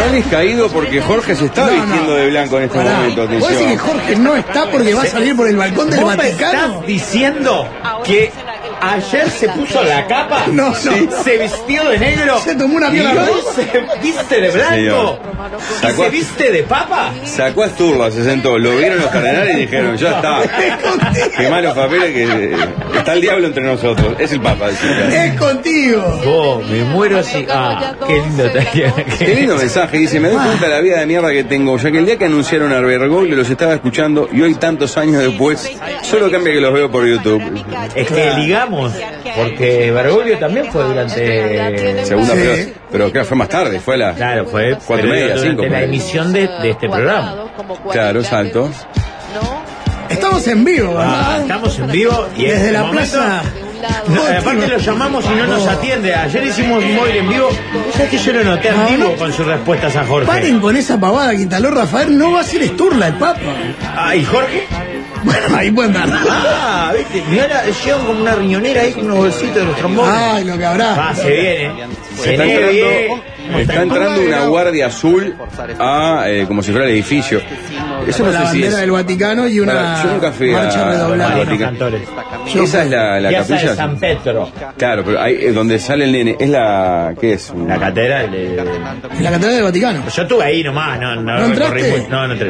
Sales caído porque Jorge se está vistiendo de blanco en este momento. ¿Vos decís que Jorge no está porque va a salir por el balcón del Vaticano? ¿Estás diciendo que ayer se puso la capa? No. Se vistió de negro. Se tomó una y mierda. hoy se viste de blanco. ¿Y se viste de papa? Sacó a Sturla, se sentó. Lo vieron los cardenales y dijeron, ya está. Quemá los papeles que está el diablo entre nosotros. Es el Papa. Es contigo. Me muero así. Qué lindo Tatiana. Qué lindo mensaje. Dice, me doy cuenta de la vida de mierda que tengo, ya que el día que anunciaron a Bergoglio los estaba escuchando y hoy tantos años después solo cambia que los veo por YouTube. Es que ligamos, porque Bergoglio también fue durante segunda, pero creo que fue más tarde, fue la... Claro, fue 4:30, 5. De la emisión de este programa. Claro, exacto. Estamos en vivo, ¿verdad? Estamos en vivo y desde la plaza. Aparte lo llamamos y no nos atiende. Ayer hicimos un móvil en vivo. ¿Sabes que yo lo noté activo con sus respuestas a Jorge? Paren con esa pavada que instaló Rafael. No va a ser Sturla el Papa. ¿Y Jorge? Bueno, ahí pueden dar. Viste, mirá, llevan como una riñonera ahí con unos bolsitos de los trombones. Ay, lo que habrá. Se viene. Está entrando una guardia azul a como si fuera el edificio. Eso no la sé si bandera es del Vaticano y una yo nunca fui marcha redoblada. Esa es la Esa capilla de San Pedro. Claro, pero ahí donde sale el nene es la ¿qué es? La catedral la catedral del Vaticano. Yo estuve ahí nomás, no entraste. No entré.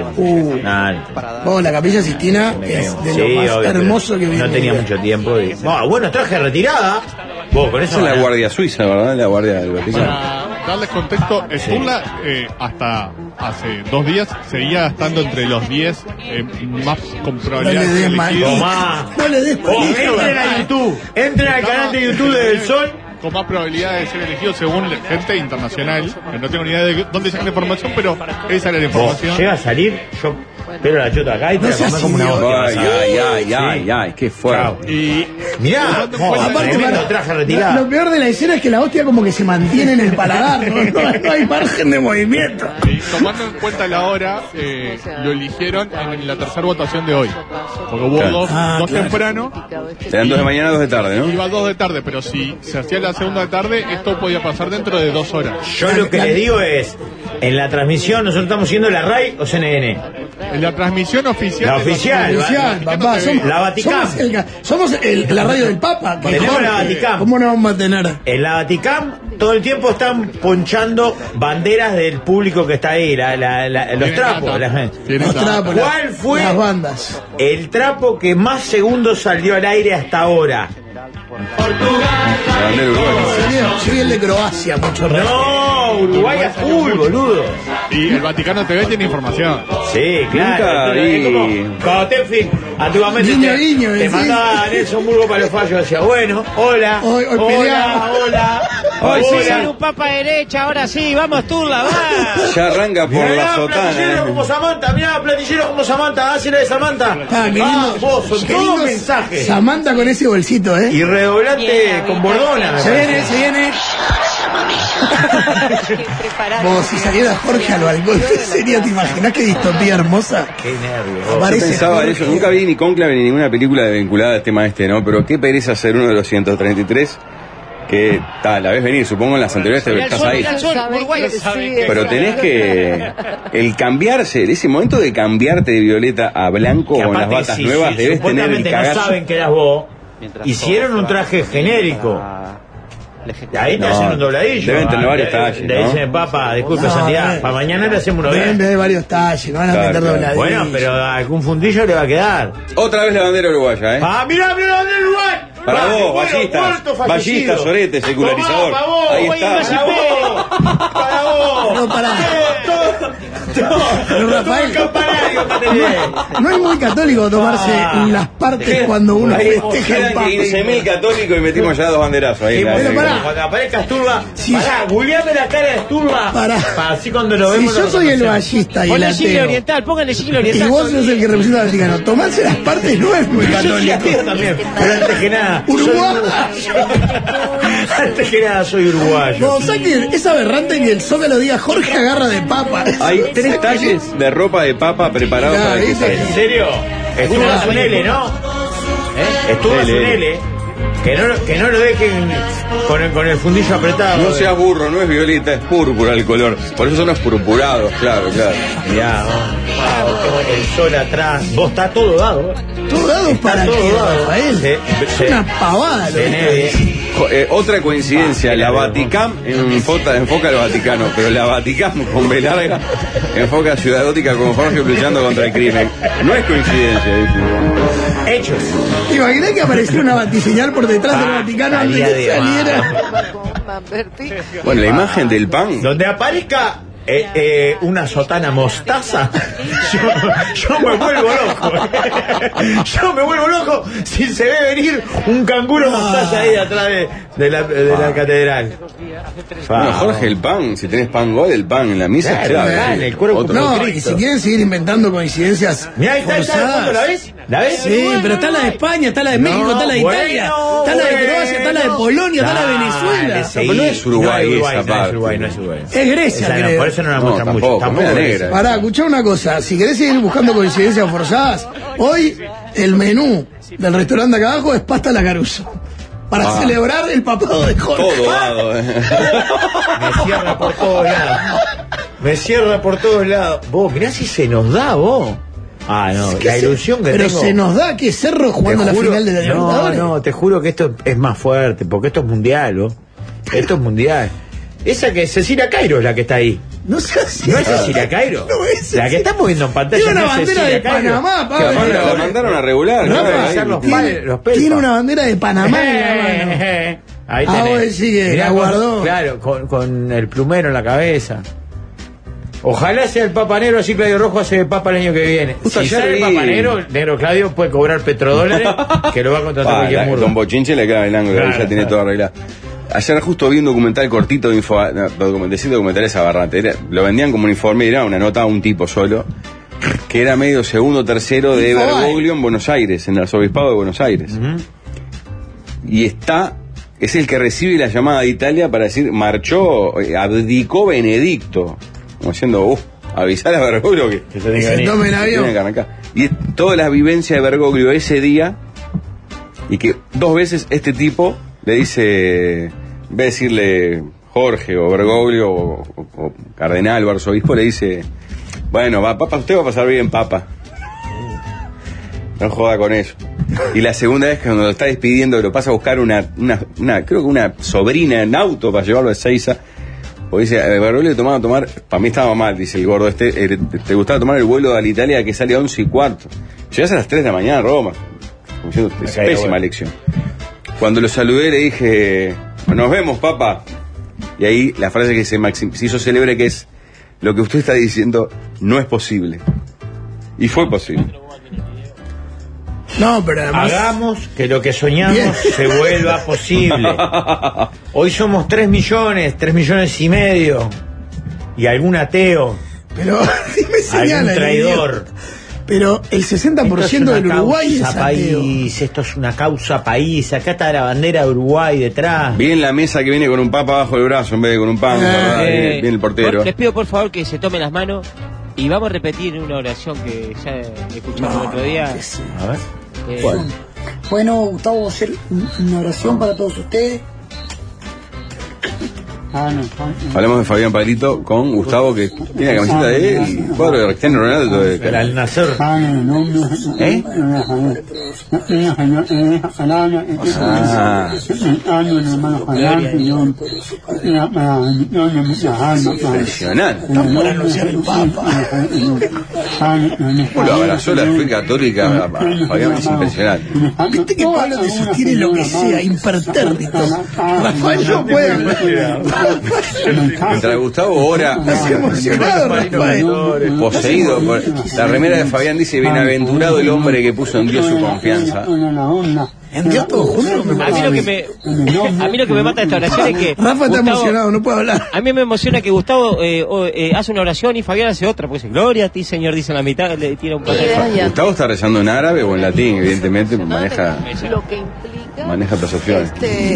La capilla Sistina es de lo más hermoso que vi. No tenía mucho tiempo. Bueno, traje retirada. Con esa es la guardia suiza, ¿verdad? La guardia del Vaticano. Para darles contexto, Sturla hasta hace 2 días seguía estando entre los 10 más con probabilidades de ser elegidos. No le des Entren a YouTube. Entren al canal de YouTube de El Sol. Con más probabilidades de ser elegido según gente internacional. Que no tengo ni idea de dónde sacan la información, pero esa era la información. Llega a salir, yo pero la chota acá y te la comés como una hostia. Ay, qué fuerte. Y mirá, aparte traje retirado. Lo peor de la escena es que la hostia como que se mantiene en el paladar, no hay margen de movimiento. Y tomando en cuenta la hora, lo eligieron en la tercera votación de hoy. Porque hubo dos temprano. Serán 2 de mañana, 2 de tarde, ¿no? Iba 2 de tarde, pero si se hacía la segunda de tarde, esto podía pasar dentro de 2 horas. Yo lo que les digo es, en la transmisión, nosotros estamos yendo la RAI o CNN. En la transmisión oficial. La oficial, papá, la Vaticam. Somos la radio del Papa. Tenemos la Vaticam. ¿Cómo no vamos a tener? En la Vaticam todo el tiempo están ponchando banderas del público que está ahí, los trapos. Los trapos. ¿Cuál fue las bandas? El trapo que más segundos salió al aire hasta ahora? Portugal. Yo vi el de Croacia mucho rato. No, Uruguay a full, boludo. Y el Vaticano TV tiene información. Sí, claro. Cuando Tenfield antiguamente te mandaba a Nelson Burgo para los fallos, decía, bueno, hola. Hoy Hoy sí sale un papa derecha, ahora sí, vamos Sturla, va. Ya arranca por la sotana. Platillero como Samantha, mirá, platillero como Samantha, hacele de Samantha. Vos, son todos mensajes. Samantha con ese bolsito, Y redoblante con bordona. Se viene. Vos, si saliera Jorge al balcón, sería, ¿te imaginás qué distopía hermosa? Qué nervio. Yo pensaba en eso, nunca vi ni Cónclave ni ninguna película vinculada al tema ¿no? Pero qué pereza ser uno de los 133 que la ves venir, supongo en las anteriores te estás ahí. Pero tenés que el cambiarse, ese momento de cambiarte de violeta a blanco con las batas nuevas, debes tener el cagazo. No saben que eras vos. Hicieron un traje genérico. Y ahí te hacen un dobladillo. Deben tener varios talles. Le dicen, papá, disculpe Santidad, para mañana le hacemos uno bien. Deben de varios talles, no van a meter dobladillos. Bueno, pero algún fundillo le va a quedar. Otra vez la bandera uruguaya, mirá la bandera uruguaya. Para vos, ballistas, soretes, secularizador. Para vos, ahí está. Para vos. No, pará. Pero Rafael, no es muy católico tomarse las partes cuando uno festeja el Papa. 15.000 católicos y metimos ya 2 banderazos ahí. Pero pará. Cuando aparezca Sturla, googleame la cara de Sturla. Así cuando lo vemos. Si yo soy el ballista y el ateo, póngale siglo oriental. y vos sos el que representa al Vaticano, tomarse las partes no es muy católico. Yo también, pero antes que nada, uruguayo. Antes que nada soy uruguayo. No, ¿sabes qué? Es aberrante que el Zócalo diga Jorge agarra de papa. Hay 3 talles de ropa de papa preparados para que salga. ¿En serio? Estuvo en un L, ¿no? Estuvo en un L. Que no lo dejen con el fundillo apretado. No seas burro, no es violeta, es púrpura el color. Por eso son los purpurados, claro. Mirá, el sol atrás. Vos está todo dado. Todo dado para todo dado, Rafael. Es una pavada. Otra coincidencia, la Vaticam enfoca al Vaticano, pero la Vaticam con B larga enfoca a Ciudad Gótica con Jorge luchando contra el crimen. No es coincidencia. Hechos. ¿Te imaginas que apareció una batiseñal por detrás del Vaticano antes de que saliera? Bueno, la imagen del pan. Donde aparezca una sotana mostaza, yo me vuelvo loco. Yo me vuelvo loco si se ve venir un canguro mostaza ahí atrás de la catedral. Bueno, Jorge, el pan, si tenés pan gol, el pan en la misa es clave. El cuerpo no, y si quieren seguir inventando coincidencias. Mirá, ahí está, ¿la ves? ¿La ves? Sí, pero está la de España, está la de México, está la de Italia, está la de Croacia, está la de Polonia, está la de Venezuela. Pero no es Uruguay esa parte. No es Uruguay. Es Grecia, creo. Por eso no la muestran mucho. Tampoco negra. Pará, escuchá una cosa. Si querés seguir buscando coincidencias forzadas, hoy el menú del restaurante acá abajo es pasta a la Caruso. Para celebrar el papado de Jorge. Todo dado. Me cierra por todos lados. Vos, mirá si se nos da, vos. No, la ilusión que pero tengo. se nos da que Cerro jugando la final de la Libertadores. No, te juro que esto es más fuerte, porque esto es mundial, ¿vos? Esto es mundial. Esa que es Cecilia Cairo es la que está ahí. No sé si ¿No es Cecilia Cairo? No es la que estamos viendo en pantalla. Tiene una no es bandera de Cairo. Panamá, Pablo. La mandaron a regular. Tiene una bandera de Panamá en la mano. Ahí tenés. Vos decís que la guardó. Claro, con el plumero en la cabeza. Ojalá sea el Papa Negro, así Claudio Rojo hace el Papa el año que viene. Si sale el Papa Negro Claudio puede cobrar petrodólares, que lo va a contratar cualquier murdo. Don Bochinche le queda el ángulo, ya tiene todo arreglado. Ayer justo vi un documental cortito de documentales aberrantes. Lo vendían como un informe, era una nota a un tipo solo, que era medio segundo o tercero de Bergoglio en Buenos Aires, en el arzobispado de Buenos Aires. Y es el que recibe la llamada de Italia para decir, abdicó Benedicto. Como diciendo, avisar a Bergoglio que se tiene que venir. Tome el avión. Y toda la vivencia de Bergoglio ese día, y que 2 veces este tipo le dice, en vez de decirle Jorge o Bergoglio o cardenal o arzobispo, le dice, bueno, papa, usted va a pasar bien, papa. No joda con eso. Y la segunda vez que cuando lo está despidiendo, lo pasa a buscar creo que una sobrina en auto para llevarlo a Ezeiza. O dice, Bergoglio tomar, para mí estaba mal, dice el gordo te gustaba tomar el vuelo de Alitalia que sale a 11:15. Llegas a las 3 de la mañana a Roma. Como diciendo, es pésima lección. Cuando lo saludé le dije, nos vemos, papá. Y ahí la frase que se hizo célebre, que es, lo que usted está diciendo no es posible. Y fue posible. No, pero además... Hagamos que lo que soñamos se vuelva posible. Hoy somos 3 millones y medio. Y algún ateo. Pero, dime señala, algún traidor. Pero el 60% del Uruguay es ateo. Esto es una causa país. Acá está la bandera de Uruguay detrás. Bien la mesa que viene con un papa bajo el brazo en vez de con un pan. Bien el portero. Les pido por favor que se tomen las manos y vamos a repetir una oración que ya escuchamos el otro día. A ver. Bueno, Gustavo, va a hacer una oración para todos ustedes. Hablamos de Fabián Pablito con Gustavo, que tiene la camiseta de él, cuadro de Cristiano Ronaldo. El Al Nacer. Impresionante. Están por anunciar el Papa. Lo abrazó la fe católica a Fabián, es impresionante. Viste que Pablo te sostiene lo que sea, impertérrito. Rafael no puede hablar. Mientras Gustavo ora poseído por la remera de Fabián, dice, bienaventurado el hombre que puso en Dios su confianza. En Dios todo junto. A mí lo que me mata de esta oración es que Rafa está emocionado, no puede hablar. A mí me emociona que Gustavo hace una oración y Fabián hace otra, porque dice, gloria a ti, Señor, dice en la mitad, le tira un pasaje. Gustavo está rezando en árabe o en latín, evidentemente, maneja otras opciones.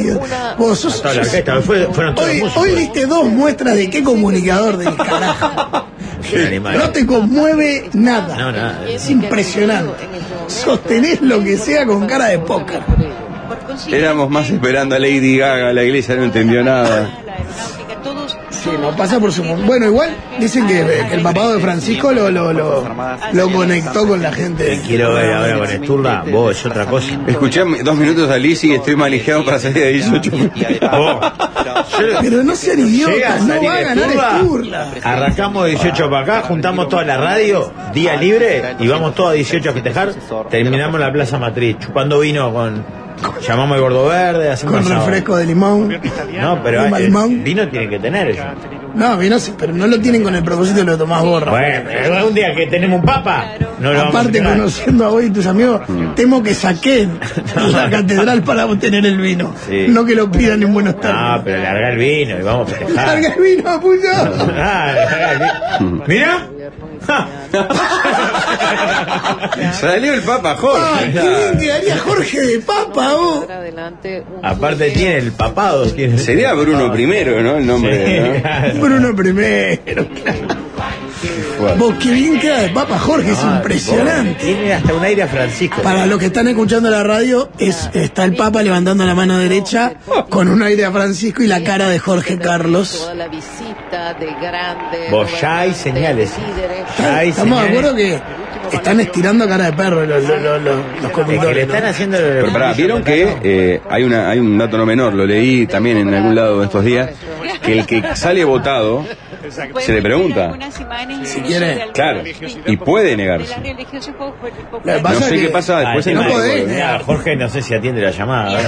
Hoy diste 2 muestras de qué comunicador del carajo. No te conmueve nada. No, nada. Es impresionante. Sostenés lo que sea con cara de póker. Éramos más esperando a Lady Gaga, la iglesia no entendió nada. Sí, no pasa por su... Bueno, igual dicen que el papado de Francisco lo conectó con la gente. Te quiero ver ahora con Sturla, vos es otra cosa. Escuché 2 minutos a Lizzy y estoy manejado para salir de 18. Pero no sean idiotas, no va a ganar Sturla. Arrancamos 18 para acá, juntamos toda la radio, día libre, y vamos todos a 18 a festejar. Terminamos en la Plaza Matriz, chupando vino con... Llamamos al Gordo Verde, hacemos con refresco de limón. No, pero vino tienen que tener eso. No, vino sí, pero no lo tienen con el propósito de lo Tomás Borra. Bueno, un día que tenemos un papa, no lo aparte, vamos a conociendo a vos y tus amigos, temo que saquen la catedral para obtener el vino. Sí. No que lo pidan en buenos términos. No, pero larga el vino y vamos a festejar. Larga el vino, puño. Larga el vino. Mira. Salió el Papa Jorge. ¿Qué bien quedaría Jorge de Papa, vos? Aparte tiene el papado. Sería Bruno I, ¿no? El nombre. Sí, ¿no? Bruno I. Vos, qué bien queda de Papa Jorge, es impresionante. Tiene hasta un aire a Francisco. Para los que están escuchando la radio, está el Papa levantando la mano derecha con un aire a Francisco y la cara de Jorge Carlos. Vos, ya hay señales. Estamos de acuerdo que están estirando cara de perro los conductores. Le están haciendo. Pero pará, vieron que hay un dato no menor, lo leí también en algún lado de estos días, que el que sale votado se le pregunta si quiere, claro, y puede negarse. No sé qué pasa después en no podés. Jorge no sé si atiende la llamada.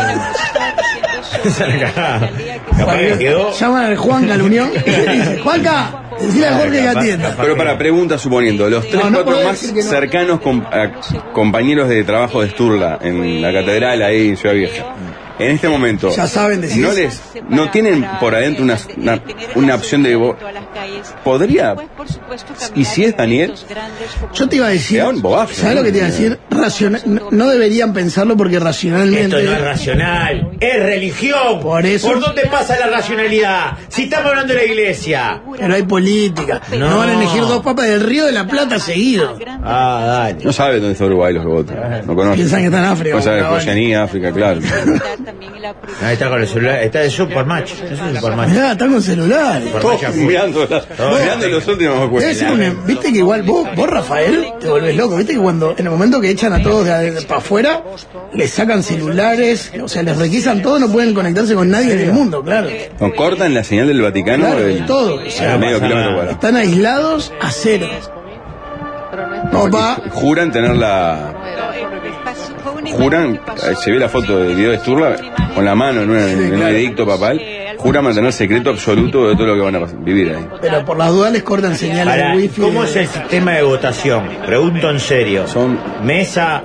Capaz que quedó. Llama al Juanca a la Unión y dice: Juanca, decile a Jorge que atienda. Pero para pregunta, suponiendo los 3-4 más cercanos compañeros de trabajo de Sturla en la catedral ahí en Ciudad Vieja, en este momento ya saben decir, no tienen por adentro una opción de podría, y si es Daniel, yo te iba a decir, ¿sabes lo que te iba a decir? No deberían pensarlo porque racionalmente esto no es racional, es religión. Por eso, ¿por dónde pasa la racionalidad? Si estamos hablando de la iglesia. Pero hay política, no van a elegir 2 papas del Río de la Plata seguido. Dale. No saben dónde está Uruguay los que votan, no conocen. Piensan que está en África. No saben Oceanía, África, claro. Ahí está con el celular, está de Supermatch. Mirá, está con celular. Mirando los últimos juegos. Viste que igual vos, Rafael, te volvés loco. Viste que cuando en el momento que echan a todos para afuera, les sacan celulares, o sea, les requisan todo, no pueden conectarse con nadie en el mundo, claro. No, cortan la señal del Vaticano, claro, y todo. O sea, medio kilómetro cuadrado. Están aislados a cero. Juran tener la... Juran, se ve la foto del video de Sturla con la mano en un edicto papal, juran mantener secreto absoluto de todo lo que van a vivir ahí. Pero por las dudas les cortan señales de wifi. ¿Cómo es el sistema de votación? Pregunto en serio. Son mesa.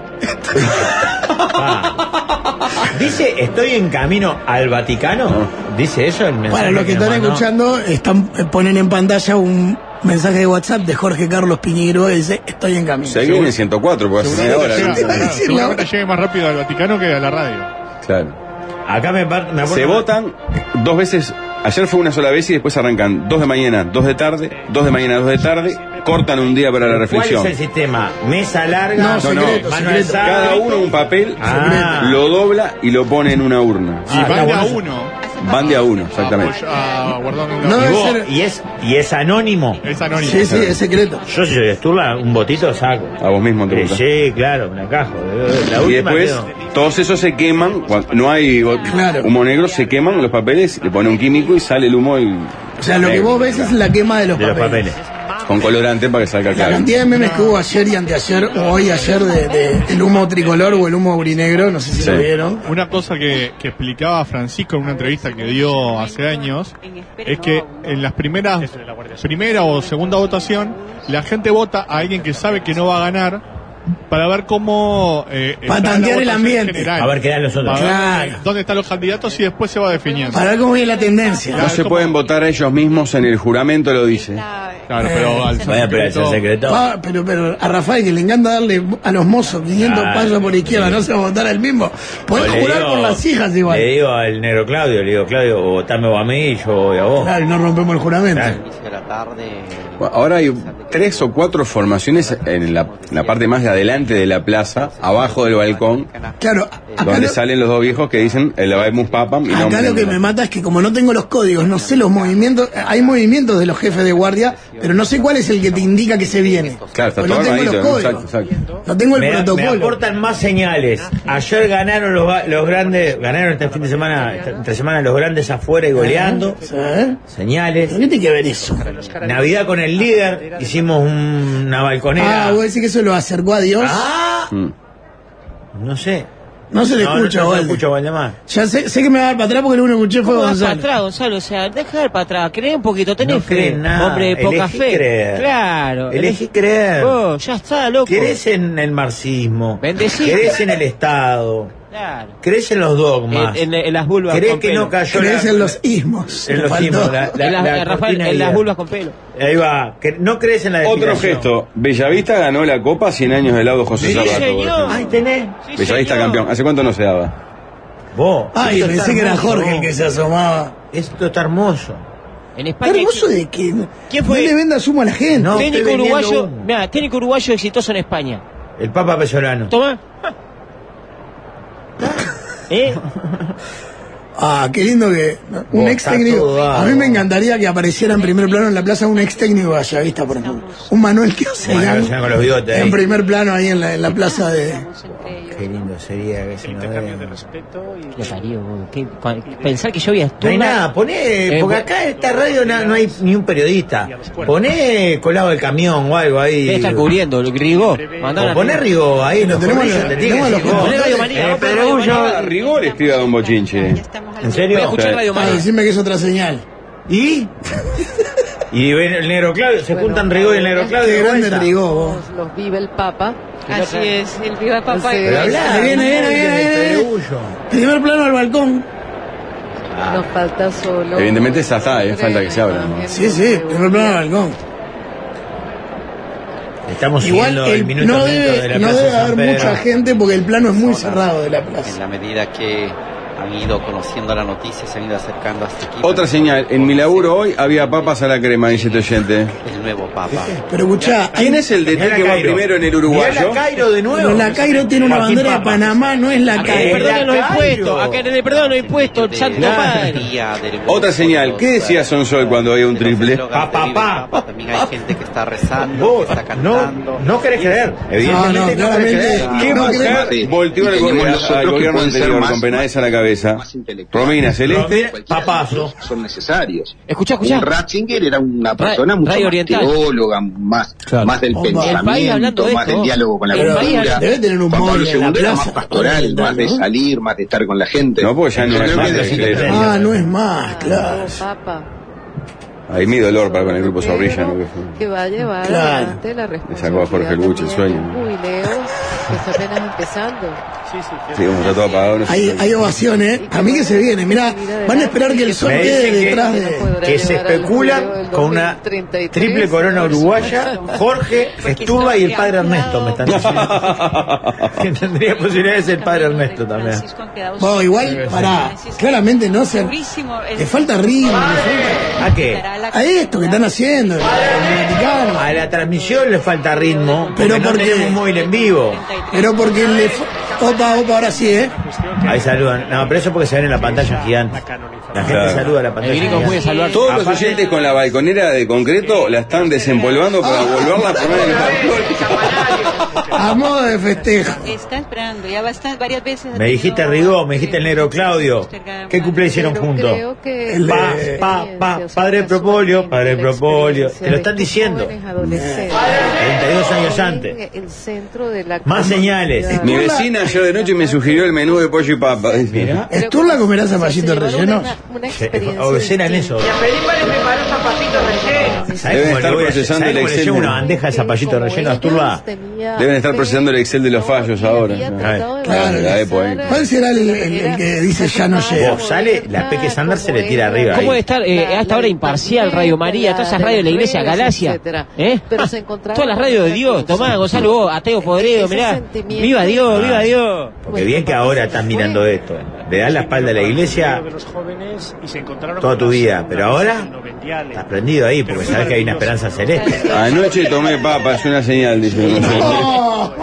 Dice, estoy en camino al Vaticano. No. Dice eso el mensaje. Para los que están escuchando, ponen en pantalla un mensaje de WhatsApp de Jorge Carlos Piñeiro que dice: estoy en camino. Seguí en el 104, porque hace ahora. Seguramente llegue más rápido al Vaticano que a la radio. Claro. Acá me acuerdo. Se votan 2 veces. Ayer fue una sola vez y después arrancan 2 de mañana, 2 de tarde, 2 de mañana, 2 de tarde. Cortan un día para la reflexión. ¿Cuál es el sistema? ¿Mesa larga? No, mano alzada. Cada uno un papel, lo dobla y lo pone en una urna. Y van de a uno. Van de a uno, exactamente. ¿Y es anónimo? Es anónimo. Sí, es secreto. Yo si soy de Sturla, un botito saco. A vos mismo te gusta. Sí, claro, una caja. Y después, todos esos se queman. Cuando no hay humo negro, se queman los papeles, le pone un químico y sale el humo. O sea, lo que vos ves es la quema de los papeles. Con colorante para que salga claro. La cantidad de memes que hubo ayer y anteayer, o hoy ayer, de el humo tricolor o el humo aurinegro, no sé si lo vieron. Una cosa que explicaba Francisco en una entrevista que dio hace años, es que en las primera o segunda votación, la gente vota a alguien que sabe que no va a ganar, para ver cómo para tantear el ambiente general. A ver qué dan los otros, claro, dónde están los candidatos y después se va definiendo para ver cómo viene la tendencia. No se pueden votar a ellos mismos, en el juramento lo dice. Claro, pero al secreto. Pero a Rafael, que le encanta darle a los mozos 500 pasos por izquierda, no se va a votar al mismo. Podés jurar por las hijas igual. Le digo al negro Claudio, Claudio, o votame vos a mí y yo voy a vos. Claro, y no rompemos el juramento. Claro. Bueno, ahora hay 3 o 4 formaciones en la parte más de adelante de la plaza, abajo del balcón, Claro, donde salen los 2 viejos que dicen el Habemus Papam. Y acá lo que me mata es que como no tengo los códigos, no sé los movimientos, hay movimientos de los jefes de guardia, pero no sé cuál es el que te indica que se viene. Claro, está Porque todo no tengo los armadito, códigos. exacto. No tengo el Me protocolo. aportan más señales. Ayer ganaron los grandes, ganaron este fin de semana, entre semana los grandes afuera y goleando. ¿Eh? Señales. ¿Pero qué tiene que ver eso? Navidad con el líder, hicimos una balconera. Ah, vos decís que eso lo acercó a Dios. Ah, no sé. No se le escucha, no se Walde. escucha, Waldemar. Ya sé que me va a dar para atrás porque lo único que escuché fue ¿Cómo vas para Gonzalo. atrás, Gonzalo? O sea, deja de dar para atrás. Cree un poquito, tenés No fe. crees nada. Hombre de poca Elegí fe. creer. Claro. Elegí creer. Oh, ya está, loco. Crees en el marxismo. Bendecido. Crees en el Estado. Claro. Crees en los dogmas. En las vulvas Crees con que pelo. no cayó Crees la- en los ismos. en Me los faltó. ismos, Rafael, cortina en las guía. vulvas con pelo. Ahí va. Que no crees en la Otro depilación. gesto, Bellavista ganó la Copa 100 años del laudo José Sí, Sarrato. por señor. ejemplo. Ay, tenés. Sí, Bellavista señor. campeón. ¿Hace cuánto no se daba? Vos. Ay, Esto pensé está que era hermoso, Jorge el vos. que se asomaba. Esto está hermoso. En ¿Está España. hermoso de que ¿Quién no fue? le venda sumo a la gente? No. Técnico estoy vendiendo uruguayo. humo. Mira, técnico uruguayo exitoso en España. El Papa Pesolano. Toma. Ah, qué lindo que un Vos, ex está técnico. todo dado. A mí me encantaría que apareciera en primer plano en la plaza un ex técnico gallavista, por ejemplo. Un Manuel Manuel Ocean con los bigotes ahí. en primer plano ahí en la plaza de. Qué lindo sería que se nos vea. Qué parió, pensar que yo voy a No hay Asturna. nada, poné, porque acá en esta radio no hay ni un periodista. Poné colado del camión o algo ahí. Debe estar cubriendo, lo Rigó. O poné Rigo ahí, Lo no tenemos tenemos los- tenemos los Poné Radio María. Pedregullo. Rigor escribe a Don Bochinche. ¿En Voy a serio? escuchar Radio Ah, María. decime que es otra señal. ¿Y? Y ven el negro Claudio, se juntan Rigo y el negro Claudio. Qué de grande vuelta. Rigó, vos. Los vive el Papa. Así es, el Viva Papá. Sí. Pero hablá, Ahí viene, viene, viene, viene. Pedregullo. Primer plano al balcón. Nos falta solo. Evidentemente esa está, falta que se abra, ¿no? Sí, primer plano al balcón. Estamos Igual siguiendo el minuto no a minuto de la debe Plaza de San haber Pedro. mucha gente porque el plano es muy cerrado de la En plaza. la medida que han ido conociendo la noticia, se han ido acercando hasta aquí. Otra señal, en mi laburo hoy había papas a la crema, dice este oyente. El nuevo Papa. Pero escuchá, ¿Quién es el DT Mirá que la va Cairo. primero en el Mirá uruguayo? la Cairo de nuevo. pero la Cairo tiene una Joaquín bandera de Papa. Panamá, no es la Acá Cairo. le perdonan los la impuestos. Cairo. Acá le perdonan los impuestos. El Santo Padre. Otra señal, ¿qué decía Sonsol cuando había un triple? También hay gente que está rezando, Vos que está cantando. no querés creer. Evidentemente no querés claramente. creer. ¿Qué No, mujer creo- volteó al, Tenemos al nosotros que gobierno pueden ser anterior más- con Penaes a la cabeza? más intelectuales. Romina Celeste. Papazo. Son necesarios. Escuchá. Ratzinger era una persona mucho Radio más Oriental. teóloga, más del Bomba. El país hablando pensamiento, de más esto. del diálogo con la El país cultura. Debe tener un Juan Pablo móvil en la II era más plaza. pastoral, más de ¿no? salir, más de estar con la gente. No, porque ya no Yo es creo más que de es iglesia. Ah, no es más, claro. Nuevo Papa. Ahí mi dolor para con el grupo Zorrilla, ¿no? Que va a llevar Claro. adelante la Le sacó a responsabilidad Jorge Luch el también sueño. de un jubileo que está apenas empezando. Sí, como está todo apagado. No sé. Hay ovación, ¿eh? A mí que se viene, mirá, van a esperar que el sol Me quede dicen que- detrás de... Que se especula con una triple corona uruguaya, Jorge, Esturba y el padre Ernesto, me están diciendo. Que tendría posibilidades el padre Ernesto también. Bueno, igual, pará, claramente no se... Le falta ritmo, le falta... ¿A qué? A esto que están haciendo, el Vaticano. A la transmisión le falta ritmo, Pero pero no porque- tenemos un móvil en vivo. Pero porque le... Opa, ahora sí, ¿eh? Ahí saludan. No, pero eso porque se ven en la pantalla gigante. La gente Claro. saluda a la pantalla El gringo puede gigante. salvar. Todos los Aparte- oyentes con la balconera de concreto la están desempolvando para volverla a poner en el balcón. A modo de festejo. Está esperando, ya va a estar varias veces. Me dijiste Rigó, me dijiste el negro Claudio. ¿Qué cumple hicieron Pero juntos? creo que El de- Padre Propolio, Padre Propolio. Te lo están diciendo. 32 años antes. El centro de la Más señales. Mi vecina ayer de noche me sugirió el menú de pollo y papa. dice. Mira. ¿Esturla comerá zapallitos rellenos? Una experiencia O cenan eso. Deben estar procesando el Excel lleva de- una bandeja de zapallito relleno a Asturba? Deben estar procesando el Excel de los fallos ahora. Claro, la Epo ahí. ¿Cuál será el que dice ya no llega? Vos, sale, la Peque Sander se le tira arriba. ¿Cómo ahí. debe estar a esta hora imparcial Radio María, todas esas radios de la Iglesia Galacia? Pero se encontraron Todas las radios de Dios, Tomás, Gonzalo, vos, ateo podrido, mirá. Viva Dios, viva Dios. Porque bien que ahora están mirando esto. Le das la espalda a la iglesia toda tu vida, pero ahora estás prendido ahí porque sabes que hay una esperanza celeste. Anoche tomé papa, es una señal, dice. No,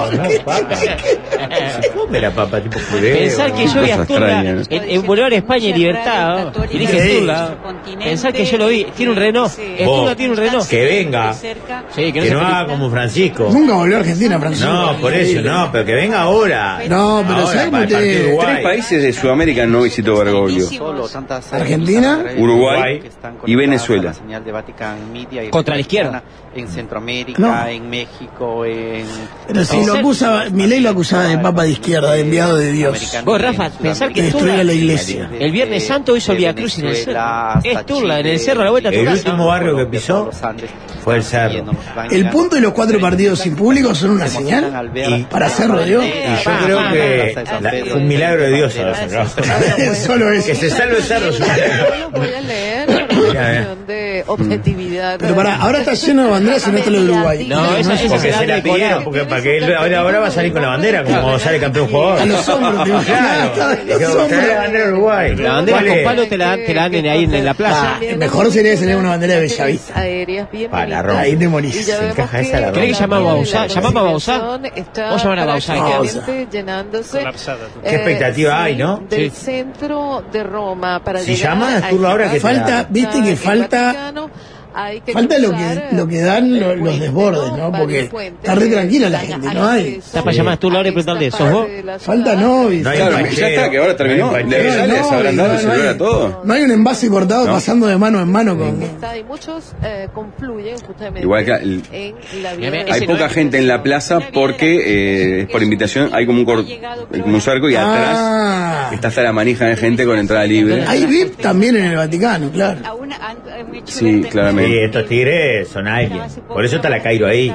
Come la papa tipo puré. Pensar que yo vi a Sturla en Bolívar, España y Libertad, ¿no? Y dije Sturla, pensar que yo lo vi, tiene un Renault, Sturla tiene un Renault. Que venga, sí, que no haga como Francisco. Nunca volvió a Argentina, Francisco. No, por eso, no, pero que venga ahora. No, pero ahora, ¿sabes para el cómo te- partido Uruguay. 3 países de Sudamérica no visitó Bergoglio. Argentina, Uruguay y Venezuela. Contra la izquierda. En Centroamérica, No. en México, en... pero si lo acusa, Milei lo acusaba de papa de izquierda, de enviado de Dios. Vos, Rafa, pensar Que que destruya Sturla la iglesia. el Viernes Santo hizo el Via Cruz en el cerro. Es Sturla, en el cerro a la vuelta a tu El casa. último barrio que pisó fue el Cerro. El punto y los 4 partidos sin público son una señal para Cerro Dios. Y yo creo que fue un milagro de Dios haber sacado. Solo eso. Que se salve el Cerro. es un milagro. Voy a leer por una cuestión de objetividad. Pero pará, ahora está lleno de banderas y no está lo de Uruguay. No, esa Porque será se la de pidieron, Corea. porque para que él ahora va a salir con la bandera como cuando sale campeón jugador. A los hombros, te imaginas. Claro, A los hombros. trae la bandera de Uruguay. La bandera ¿Cuál con es? palo te la dan ahí en la plaza. Mejor sería que saliera una bandera de Bellavista. Aéreas bien Para la bonitas. Roma. Ahí te morís. Y ya Se vemos encaja esa la ¿Querés que la llamamos a mole, Bauzá? la ¿Llamamos a Bauzá? clasificación está Vamos a llamar a Bauzá. prácticamente llenándose. Qué expectativa hay, ¿no? Del Sí. centro de Roma para Si llegar llamas, a tú ahora esta que Falta, ciudad, viste que el falta, Vaticano, hay que falta cruzar, lo que dan los puente, desbordes, ¿no? Varios Porque puentes está re que tranquila la dan gente, no hay. acceso Está para llamar a Sturla ahora y preguntarle, ¿sos vos? de la Falta ciudad. novis. No hay Claro, panchero, ya está, que ahora terminó. no hay panchero. Ya les habrán dado el celular a todos. No hay un envase cortado No. pasando de mano en mano con. Y muchos confluyen justamente Igual que en la vía de Hay poca gente en la plaza porque por invitación hay como como un cerco y atrás Ah, está hasta la manija de gente con entrada libre. hay VIP también en el Vaticano, claro. Sí, claramente. Sí, estos tigres son alguien. Por eso está la Cairo ahí.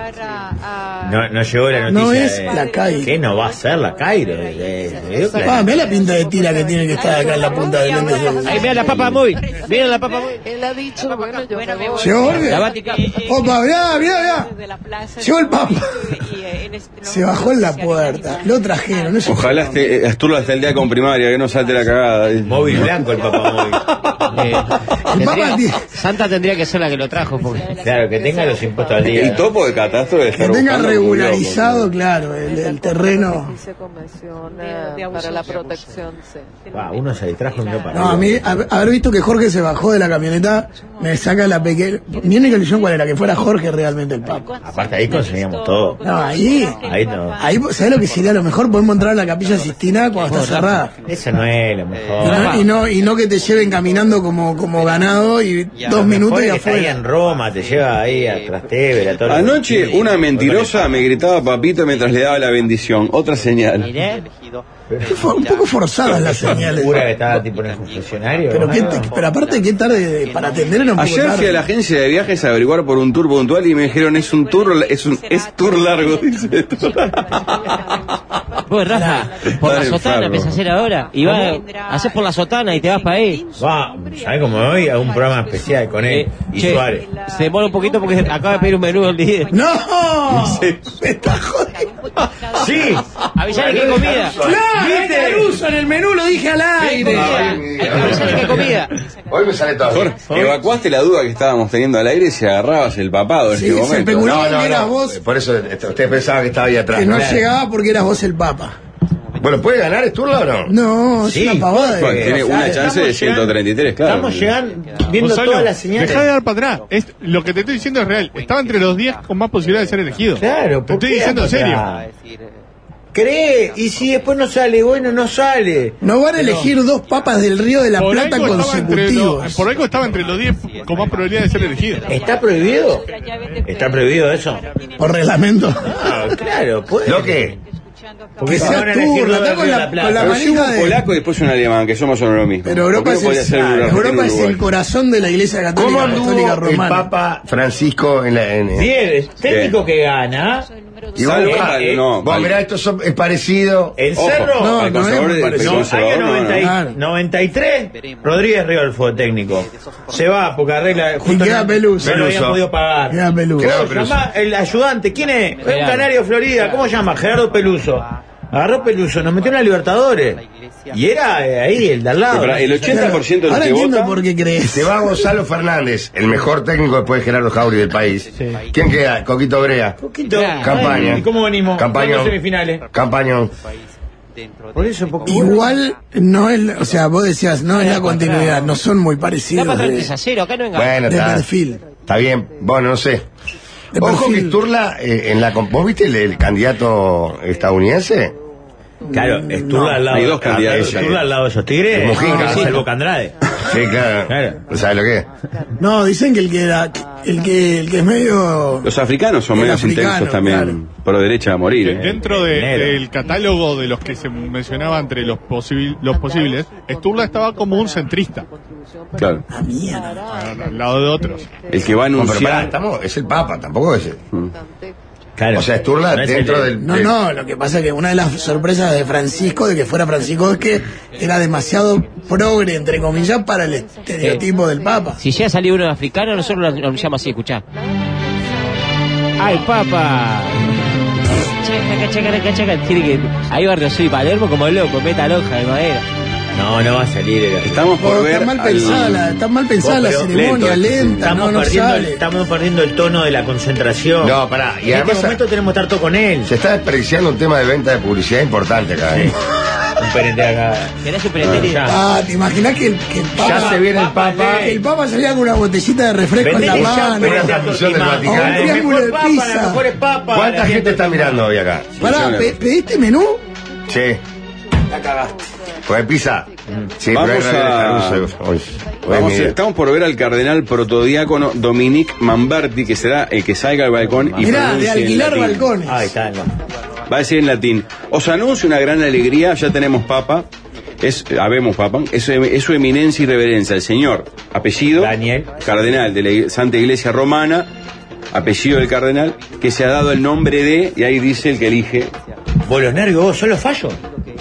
No llegó la noticia. No es de- la Cairo. ¿Qué no va a ser la Cairo? Ah, mirá la pinta de tira que tiene que estar acá en la punta del lente. Ahí vean la papa muy. Miren la papa muy. Él ha dicho, bueno, yo me voy. ¿Llegó Jorge? La Vaticano. Opa, mirá. Llegó el Papa. Se bajó en la puerta. Lo trajeron. Eso Ojalá Sturla hasta el día con primaria, que no salte la cagada. Móvil blanco el papá móvil. El Papa tiene- Santa tendría que ser la que lo trajo. Porque... Claro, que tenga los impuestos al día. El topo de catastro debe que estar tenga buscando regularizado, claro, el terreno. Justicia Convención para la protección. Sí. Uno se distrajo y no para. No, a mí, haber visto que Jorge se bajó de la camioneta, me saca la pequeña. Mi única ilusión cuál era, que fuera Jorge realmente el Papa. Aparte ahí conseguíamos todo. No, ahí, Ahí no. ¿sabes lo que sería lo mejor? Podemos entrar a la Capilla Sistina cuando está cerrada. Eso no es lo mejor. Y no que te lleven caminando como ganado y 2 minutos y que está ahí afuera. en Roma, te lleva ahí a Trastevere, a todo lo- Anoche una mentirosa me gritaba papito mientras le daba la bendición. Otra señal. Un poco forzadas las señales. Cura que estaba tipo en el confesionario. Pero aparte, qué tarde para atender era un poco Ayer fui tarde. a la agencia de viajes a averiguar por un tour puntual y me dijeron es tour largo, dice. Vos, Rafa, por la Dale, sotana enfermo. empezás a hacer ahora. Y vas, haces por la sotana y te vas para ahí. Va, ¿sabes cómo hoy? A un programa especial con él y Che, Suárez. se demora un poquito porque acaba de pedir un menú el líder. ¡No! Me está jodiendo. Sí, Avisale qué comida. ¡Claro! ¿Viste? Caruso en el menú lo dije al aire. Avisale qué comida. Hoy me sale todo bien. Jorge, evacuaste la duda que estábamos teniendo al aire si agarrabas el papado en Sí, este se momento. especulaba No, que eras no. vos, Por eso usted pensaba que estaba ahí atrás. que no ¿no? llegaba porque eras vos el Papa. Bueno, ¿puede ganar Sturla o no? No, es Sí, una pavada. Bueno, tiene una chance de 133, claro. Estamos llegando, viendo Gonzalo, todas las señales. dejá de dar para atrás. Lo que te estoy diciendo es real. Estaba entre los 10 con más posibilidad de ser elegido. Claro, te ¿por estoy qué diciendo en dar serio. para atrás? Cree, y si después no sale, bueno, no sale. No van a elegir 2 papas del Río de la Plata consecutivos. Por algo estaba entre los 10 con más probabilidad de ser elegido. ¿Está prohibido? ¿Está prohibido eso? Por reglamento. Ah, claro, puede. ¿Lo qué? Porque Que se sea van a elegir Sturla, dos está del con Río de la- la Plata. con la Pero si manija un de- polaco y después un alemán, que somos lo mismo. Pero Europa, ¿Por qué no podría ser un argentino Europa es uruguayo? el corazón de la Iglesia ¿Cómo Católica anduvo Apostólica el Romana. Papa Francisco en Bien, técnico que gana. Y vos, Salvo- no, vos mirá, esto es parecido. El Ojo, Cerro. No, el no es conservador muy del parecido. No, conservador, año no, no. 90 Claro. 93, Rodríguez Río fue técnico. Se va porque arregla. Justo queda Peluso. no lo habían Peluso. podido pagar. Queda peludo. Queda ¿Cómo Peluso. llama el ayudante? ¿Quién es? Es un Gerardo. canario de Florida. ¿Cómo llama? Gerardo Peluso. Agarró Peluso, nos metió en la Libertadores. Y era ahí, el de al lado. Pero el 80% de los Ahora que entiendo votan... por qué crees. Se va Gonzalo Fernández, el mejor técnico después de Gerardo Jauri del país. Sí. ¿Quién queda? Coquito Brea. Poquito. Campaña. ¿Y cómo venimos? Campaña. Vamos a semifinales. Campañón. Por eso, poco. Igual no es, o sea, vos decías, no es la continuidad, no son muy parecidos Está para de 3-0, acá no venga. Bueno, está. perfil. Está bien. Bueno, no sé. De Ojo perfil. que Sturla, ¿vos viste el candidato estadounidense? Claro, Sturla al lado. Hay dos candidatos. Sturla al lado de esos tigres. De Mujica, es sí. el Boca Andrade. Sí, claro. Claro. ¿Sabes lo que es? No, dicen que el que es medio... Los africanos son El medios africano, intensos también, claro. pro derecha a morir. Dentro del catálogo de los que se mencionaba entre los posibles, Sturla estaba como un centrista, Claro. Ah, mierda. al lado de otros. El que va a No, pero pará, anunciar... es el Papa, tampoco es. Claro. O sea, Sturla No es dentro el- del. No, lo que pasa es que una de las sorpresas de Francisco, de que fuera Francisco, es que era demasiado progre, entre comillas, para el estereotipo del Papa. Si llega a salir uno africano, nosotros lo anunciamos así, escuchá. ¡Ay, papa! Chaca, chaca. Tiene que... Ahí Barrio Sur y Palermo como loco, meta loja de madera. No va a salir. Estamos por ver... Está mal pensada la Pero ceremonia, lenta, no sale. Estamos perdiendo el tono de la concentración. No, pará. Y En además este momento tenemos que estar todo con él. se está desperdiciando un tema de venta de publicidad importante acá. Un perente acá. ¿Querés un perenteri? ¿te imaginás que el Papa... Ya se viene el Papa. que el Papa salía con una botellita de refresco en la Vendete ya, mano. pero Una transmisión del Vaticano. O un triángulo de pizza. La mejor es papa. ¿Cuánta gente está mirando hoy acá? Pará, ¿pediste menú? Sí. La cagaste. ¿Pues pizza? Sí, Vamos pero hay a- Caruso hoy. Estamos por ver al cardenal protodiácono Dominique Mamberti, que será el que salga al balcón y Mirá, pronuncie de en alquilar latín. balcones. Ahí está, no. Va a decir en latín: os anuncio una gran alegría, ya tenemos papa, habemos papa, es su eminencia y reverencia, el señor, apellido, Daniel. cardenal de la Santa Iglesia Romana, apellido del cardenal, que se ha dado el nombre de, y ahí dice el que elige. Vos los nervios, vos, son los fallos.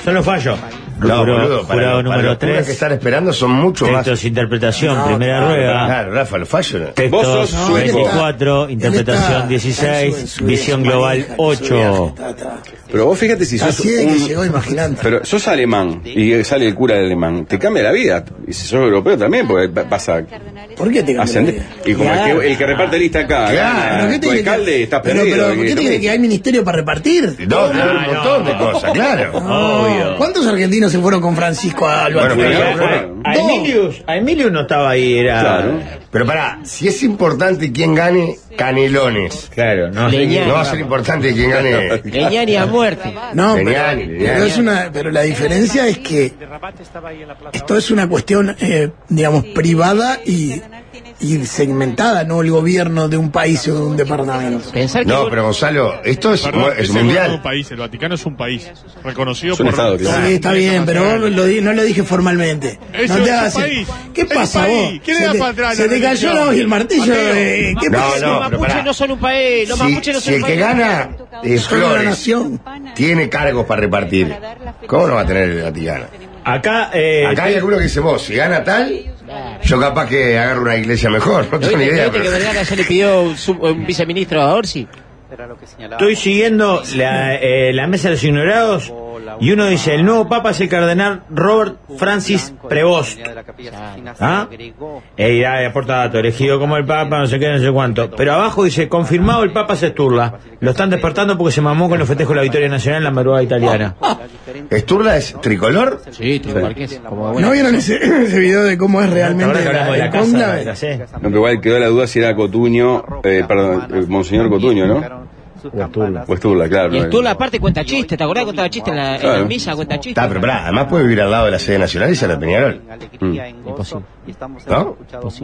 No, boludo, para jurado los número puras 3. que están esperando son mucho más. Textos, interpretación, primera rueda. Claro, Rafa, los fallos. Vos Textos sos sueco. 24, interpretación Él está 16, en su visión viaje, global maneja, 8. Pero vos fíjate si sos Así es que llegó, imagínate. pero sos alemán y sale el cura de alemán, te cambia la vida. Y si sos europeo también, porque vas a ¿Por qué te cambió la ascender. vida? Y como el que reparte lista acá, Claro, ¿Pero qué te tu cree que- alcalde está pero, perdido. ¿por qué te cree que hay ministerio para repartir? No, hay un montón de cosas, claro. Obvio. ¿Cuántos argentinos se fueron con Francisco al Bueno, Vaticano? pero A Emilius no estaba ahí, era. Claro. Pero pará, si es importante quién gane, Canelones. Claro, no. Leñani. No va a ser importante quién gane. Leñani a muerte. No, Leñani, pero, Leñani. pero la diferencia es que esto es una cuestión, digamos, privada y segmentada, no el gobierno de un país o de un departamento. Pensar que No, pero Gonzalo, esto es Perdón, es el gobierno de mundial. un país, el Vaticano es un país reconocido Es un por... estado, claro. Sí, está bien, pero vos no lo dije formalmente. Eso No te es un hagas país. ¿Qué Es pasa un vos? país. ¿Quién era para atrás Se la te cayó religión? la voz y el martillo. Mateo. ¿Qué No, pasa? no, los pero mapuches pará. no son un país, los mapuches no Si son el un que país. gana Son una Flores nación. tiene cargos para repartir, ¿cómo no va a tener el Vaticano? Acá, Acá hay alguno que dice vos, si gana tal, yo capaz que agarro una iglesia mejor, no tengo ni idea. ¿Viste que pero- Vergara ya le pidió un viceministro a Orsi? estoy siguiendo la mesa de los ignorados y uno dice, el nuevo papa es el cardenal Robert Francis Prevost. ¿Ah? Y aporta datos, elegido como el papa, no sé qué, no sé cuánto. Pero abajo dice, confirmado el papa es Sturla. Lo están despertando porque se mamó con los festejos de la victoria nacional en la madrugada italiana. ¿Sturla es tricolor? Sí, tío Marqués. Como buena ¿No vieron ese video de cómo es realmente Ahora que hablamos de la el casa, cónclave? de la C. No, pero igual quedó la duda si era Cotuño, Monseñor Cotuño, ¿no? O Sturla, claro. Y Sturla aparte cuenta chistes, ¿te acordás que contaba chistes en la Claro. misa? Cuenta chistes. Está, pero pará, además puede vivir al lado de la sede nacional y ser de Peñarol. Imposible. ¿No?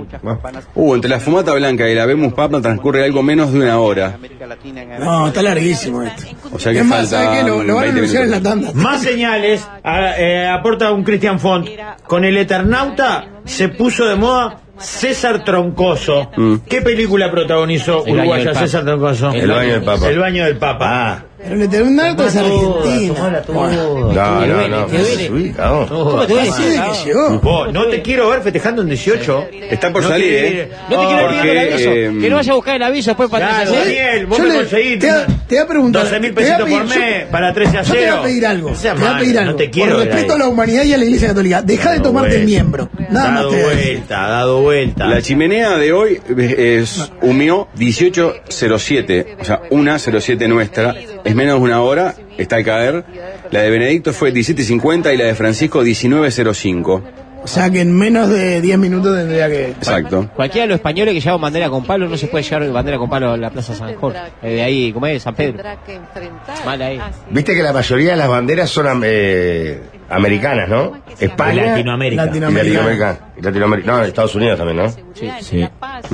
Entre la fumata blanca y la vemos papa transcurre algo menos de una hora. No, está larguísimo esto. O sea que Es más, falta ¿sabes qué? Lo van a 20 anunciar en la minutos. tanda. Más señales, aporta un Christian Font. Con el Eternauta se puso de moda César Troncoso. ¿Qué película protagonizó El baño del uruguaya Papa. César Troncoso? El baño del Papa. El baño del Papa. Pero el Eternauta es Argentina. No. ¿Cómo te ves? Que llegó. Vos, no te quiero ver festejando un 18. Está por salir, ¿eh? No te quiero pedir el aviso. Que no vaya a buscar el aviso después para Claro, Daniel, vos me conseguiste. Te voy a preguntar. 12.000 pesitos por mes para 13 a 0. Yo te voy a pedir algo. Te voy a pedir algo. No te quiero Por ver respeto ahí. a la humanidad y a la Iglesia Católica. Deja de tomarte el miembro. Nada más te voy a decir. Dado vuelta. La chimenea de hoy humeó 18:07, o sea, 1:07 nuestra, es menos de una hora, está al caer. La de Benedicto fue 17:50 y la de Francisco 19:05. O sea que en menos de 10 minutos tendría que... Exacto. Cualquiera de los españoles que llevan bandera con palo no se puede llevar bandera con palo a la Plaza San Jorge. De ahí, ¿cómo es? San Pedro. Mal ahí. Viste que la mayoría de las banderas son americanas, ¿no? España, Latinoamérica. Latinoamérica. No, Estados Unidos también, ¿no? Sí.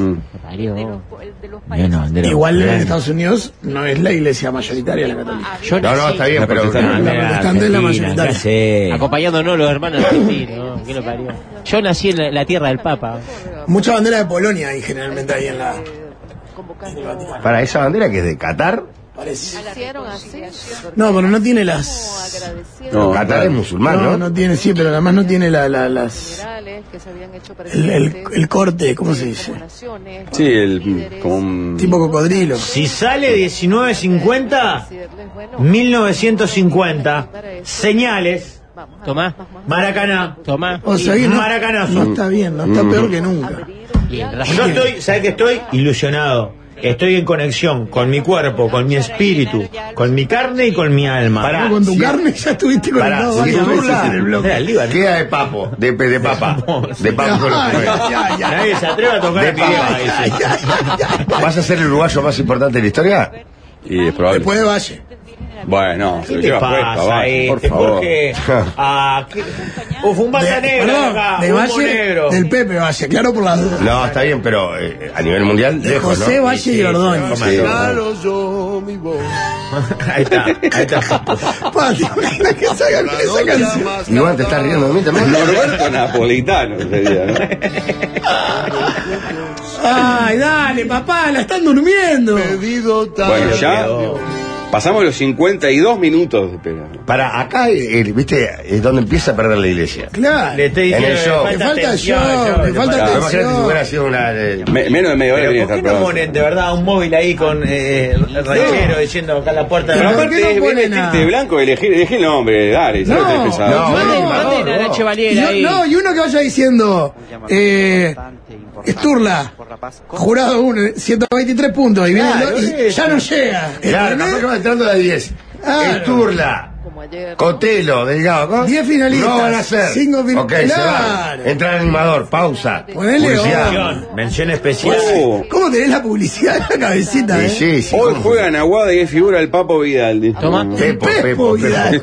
Igual en Estados Unidos no es la iglesia mayoritaria la católica. No, está bien, pero... La protestante es la mayoritaria. Acompañándonos los hermanos argentinos. ¿Qué lo parió? Yo nací en la tierra del Papa. Mucha bandera de Polonia ahí generalmente ahí en la... Para esa bandera que es de Qatar, parece. No, pero no tiene las... no, Qatar es musulmán, ¿no? No tiene, sí, pero además no tiene las... El corte, ¿cómo se dice? Sí, como un... tipo cocodrilo. Si sale 1950, 1950, señales. Tomá. Maracaná. Tomá. O sea, que Maracanazo. no está bien, no está peor que nunca. Yo estoy, ¿sabes qué estoy? Ilusionado. Estoy en conexión con mi cuerpo, con mi espíritu, con mi carne y con mi alma. Pará, con tu carne ya estuviste conectado varias veces en el bloque. Queda de papo, de papa. De papo con los jueves. Nadie se atreve a tocar el pie. ¿Vas a ser el uruguayo más importante de la historia? Y es probable. Después de Valle. Bueno, se ¿Qué lo te lleva pasa, puesta, por favor. Jorge? Fue un bata negro acá, de un Valle, negro. del Pepe Valle, claro por las dudas. No, está bien, pero a nivel mundial, De lejos, José ¿no? Valle y Ordóñez. Sí. Ahí está. Pa, ¿te imaginas que salgan con esa canción? Iván, ¿te estás riendo de mí también? Norberto Napolitano sería, ¿no? Ay, dale, papá, la están durmiendo. Bueno, ya pasamos los 52 minutos de pega. Para acá, viste, es donde empieza a perder la iglesia. Claro. Le estoy En diciendo el show. Le falta show, le falta Imagínate si atención. hubiera sido una... Menos de media hora Pero tenía ¿por que qué estar no ponen de verdad un móvil ahí con ranchero diciendo acá a la puerta de Pero ¿Por aparte qué no es bien ponen vestirte a- de blanco, elegí el nombre, dale, ¿sabes? No, Pesado. Manden a Nacho Valiera ahí. Y uno que vaya diciendo Sturla, jurado 1, 123 puntos, y viene Claro, y ya no llega. Claro, capaz que va entrando de 10. Claro. Esturla, Cotelo, Delgado. 10 finalistas. No van a ser. 5 Ok, se va. finalistas. Entra el animador, pausa. Ponele Publicidad. mención especial. ¿Cómo tenés la publicidad en la cabecita? Sí. Hoy ¿cómo? juega en Aguada y es figura el Papo Vidal. Toma. Pepo. Vidal.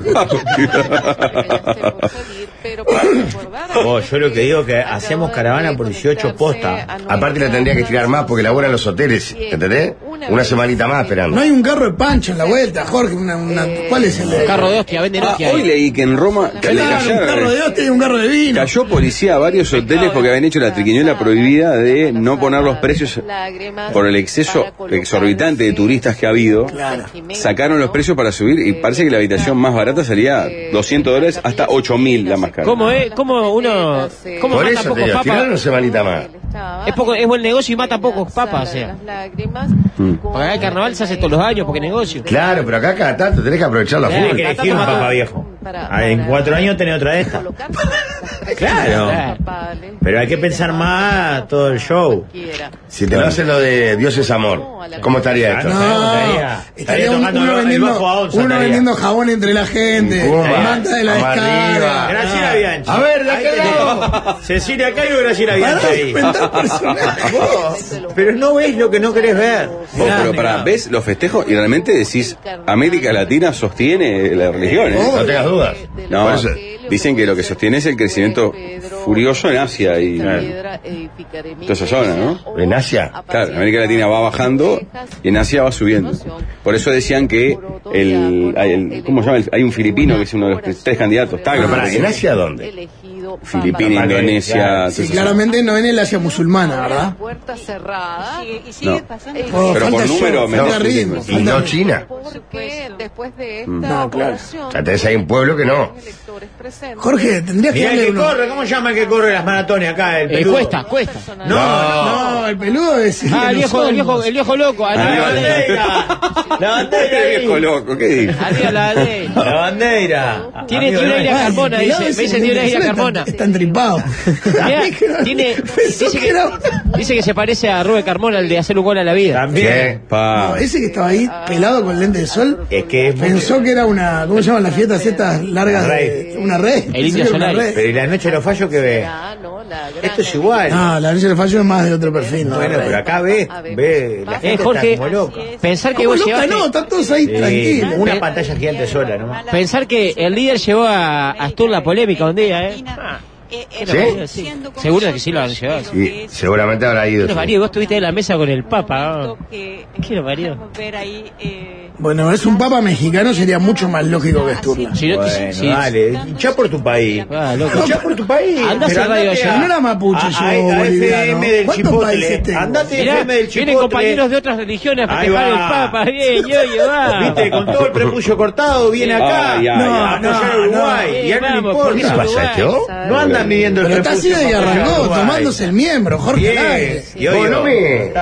Yo lo que digo es que hacemos caravana por 18 postas. Aparte la tendría que estirar más porque labura en los hoteles, ¿entendés? Una semanita más esperando. No hay un carro de Pancho en la vuelta, Jorge. ¿Cuál es el de? Carro de hostia, venden hostia Hoy ahí. leí que en Roma Claro, un carro de hostia y un carro de vino. cayó policía a varios hoteles porque habían hecho la triquiñuela prohibida de no poner los precios por el exceso exorbitante de turistas que ha habido. Claro. Sacaron los precios para subir y parece que la habitación más barata salía $200 hasta 8.000 la más cara. ¿Cómo es? ¿Cómo uno? ¿Cómo Por mata eso te pocos digo, estirar papas? una semanita más. Es buen negocio y mata pocos papas, o sea. Porque acá el carnaval se hace todos los años porque es negocio. Claro, pero acá cada tanto tenés que aprovechar la Tenés full. que elegir un papa viejo. En 4 años tenés otra de estas. Claro. Pero hay que pensar más todo el show. Si te lo hacen lo de Dios es amor, ¿cómo estaría esto? Estaría tocando uno el bajo a onza, estaría. vendiendo jabón entre la gente, manta de la Vamos arriba. descarga. Graciela Bianchi. A ver, ¿de Ahí qué tenés. lado? Cecilia Cayo y Graciela Pará Bianchi de ahí. inventar personajes. Pero no ves lo que no querés ver. Pero ves los festejos y realmente decís, América Latina sostiene la religión, ¿eh? No tengas dudas. No, Por eso- dicen que lo que sostiene es el crecimiento furioso en Asia y toda esa zona, ¿no? ¿En Asia? Claro, América Latina va bajando y en Asia va subiendo. Por eso decían que ¿cómo se llama? Hay un filipino que es uno de los 3 candidatos. Pero pará, ¿en Asia dónde? Filipina, Indonesia. Sí, claramente no en el Asia musulmana, ¿verdad? Puerta cerrada. No. Oh, Pero falta por número, show, menos falta ritmo, ¿Y no China? Porque después de esta No, claro. operación, O sea, tenés ahí un pueblo que no. electores presentes. Jorge, tendrías que Mirá el darle que uno. corre, ¿cómo se llama el que corre las maratones acá? El peludo. Cuesta. No, el peludo es el Ah, de el los viejo loco. La bandera. La bandera. ahí. Viejo loco, ¿qué dices? Arriba la de. La bandera. Tiene Amigo, una aire a Ah, Carmona, el dice. pelado Me ese dice de tiene una aire a Venezuela Carmona. está entripado. Mirá, Dice dice que se parece a Rubén Carmona, el de hacer un gol a la vida. También. No, ese que estaba ahí pelado con lente de sol Es que es pensó que era una, ¿cómo se llaman las fiestas estas largas? Rey. Una red. El Indio Solari. Pero ¿y la noche de los fallos que ve? Ah, no, la gran Esto es igual. No, la noche del fallo es más de otro perfil. ¿no? Bueno, pero acá ve la gente Jorge, está como loca. pensar que Como vos loca, llevaste... no, están todos ahí tranquilos. Una pantalla gigante sola, ¿no? Pensar que el líder llevó a Astur la polémica un día, ¿eh? ¿Sí? Seguro que sí lo han llevado. Y seguramente habrá ido. ¿Qué lo parió? Vos estuviste en la mesa con el Papa, ¿no? ¿Qué lo parió? Bueno, es un papa mexicano, sería mucho más lógico que Sturla. Si no, Bueno, sí. dale, hinchá por tu país. Ah, loco. Hinchá por tu país. Andá a Pero hacer radio andate allá. No era mapuche, yo, a boliviano. FM del ¿Cuántos países Chipotle. tengo? Andate Mirá, FM del Chipotle. vienen compañeros de otras religiones a Ahí festejar va. el Papa. Bien, yo, va. Viste, con todo el prepucio cortado, viene acá. Ay, ay, a ay. apoyar a Uruguay. Y a él no le Vamos, importa. ¿Qué pasa, esto? No andan midiendo el Pero está prepucio. así y para apoyar a arrancó, Uruguay. tomándose el miembro, Jorge Bien. Láez. Y hoy Vos no me-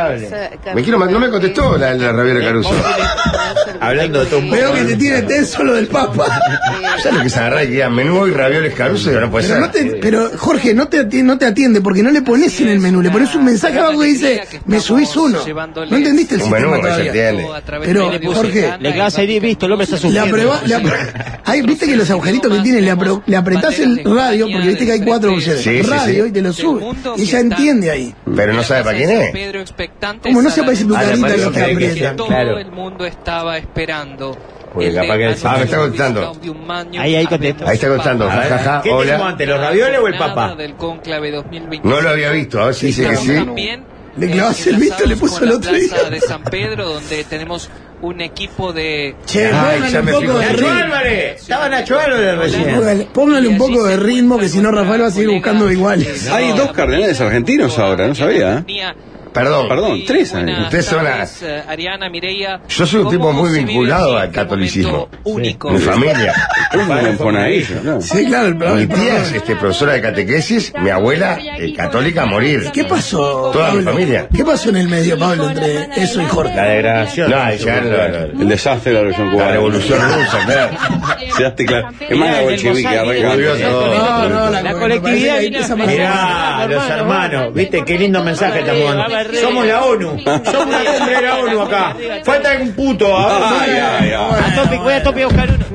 no me contestó la Raviera Caruso. Hablando de todo un Veo que te tiene tenso lo del papa. ¿Sabes lo que es agarrar y que diga menú y ravioles Caruso? No puede Pero, ser. pero Jorge, no te atiende porque no le pones en el menú, le pones un mensaje abajo que dice, me subís uno. No entendiste el Un menú, sistema se todavía. entiende. Pero, Jorge, Le clavas ahí, visto, el hombre está le sufriendo. ahí viste que los agujeritos que tiene, le apretás el radio, porque viste que hay 4 opciones. Sí, sí, Radio sí. y te lo sube. Y ella entiende ahí. Pero no sabe para quién es. Como no se aparece tu Ah, le carita parece lo que que aprieta. todo Claro. el mundo estaba esperando. Porque capaz que él se- me está contestando. Ahí contesto. Ahí está contestando. Jajaja, ¿Qué tenemos hola. antes, los ravioles o el Papa? Del cónclave 2020. No lo había visto, a ver si dice que sí. También Le clavas el visto, le puso el otro la día. plaza de San Pedro, donde tenemos un equipo de... Che, Ay, póngale ya un me poco fijo. de Nacho ritmo. Álvarez. Estaba Nacho Álvarez recién. Póngale un poco de ritmo, que si no Rafael va a seguir buscando iguales. Hay 2 cardenales argentinos ahora, no sabía. Perdón. Perdón, 3 años. Ustedes son Ariana, Mireia. Yo soy un tipo muy vinculado al catolicismo. Único. Mi familia. Un ponadillo, claro. Sí, claro, Mi tía es profesora de catequesis, mi abuela católica a morir. ¿Qué pasó, Toda mi Pablo? familia. ¿Qué pasó en el medio, Pablo, entre eso y Jorge? La degradación. No, ya El desastre de la revolución cubana. la revolución rusa, claro. Se daste claro. Es más la bolchevique, arranca. No, La colectividad ahí vino empieza a- a Mirá, los hermanos, viste qué lindo mensaje estamos dando. Somos la ONU, somos una cumbre de la ONU acá. Falta un puto. Ay, ay, ay. Voy a tope a buscar uno.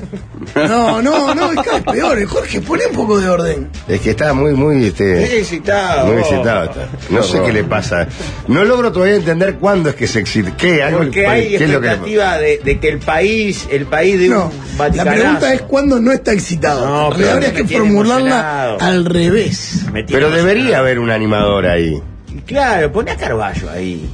No, es cada vez peor. Jorge, pone un poco de orden. Es que está muy excitado. muy excitado está. No sé qué le pasa. No logro todavía entender cuándo es que se excita. ¿Qué? Algo, Porque hay ¿qué es lo que le expectativa de que el país de No, un la Vaticanazo. pregunta es cuándo no está excitado. No, Porque pero habría me que tiene formularla emocionado. al revés. Me tiene Pero debería emocionado. haber un animador ahí. Claro, poné a Carballo ahí.